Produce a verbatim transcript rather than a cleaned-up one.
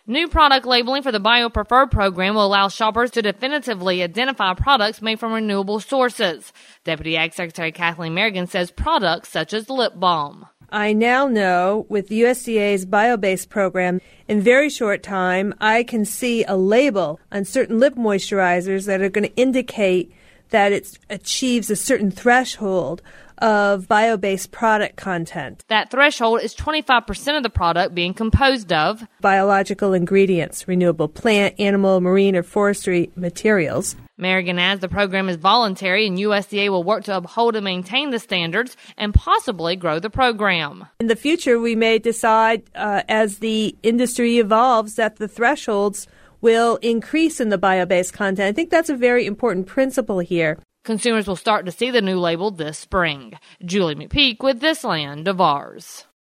New product labeling for the BioPreferred program will allow shoppers to definitively identify products made from renewable sources. Deputy Ag Secretary Kathleen Merrigan says products such as lip balm. I now know with U S D A's bio-based program, in very short time, I can see a label on certain lip moisturizers that are going to indicate that it achieves a certain threshold of bio-based product content. That threshold is twenty-five percent of the product being composed of biological ingredients, renewable plant, animal, marine, or forestry materials. Merrigan adds the program is voluntary and U S D A will work to uphold and maintain the standards and possibly grow the program. In the future, we may decide uh, as the industry evolves that the thresholds will increase in the bio-based content. I think that's a very important principle here. Consumers will start to see the new label this spring. Julie McPeak with This Land of Ours.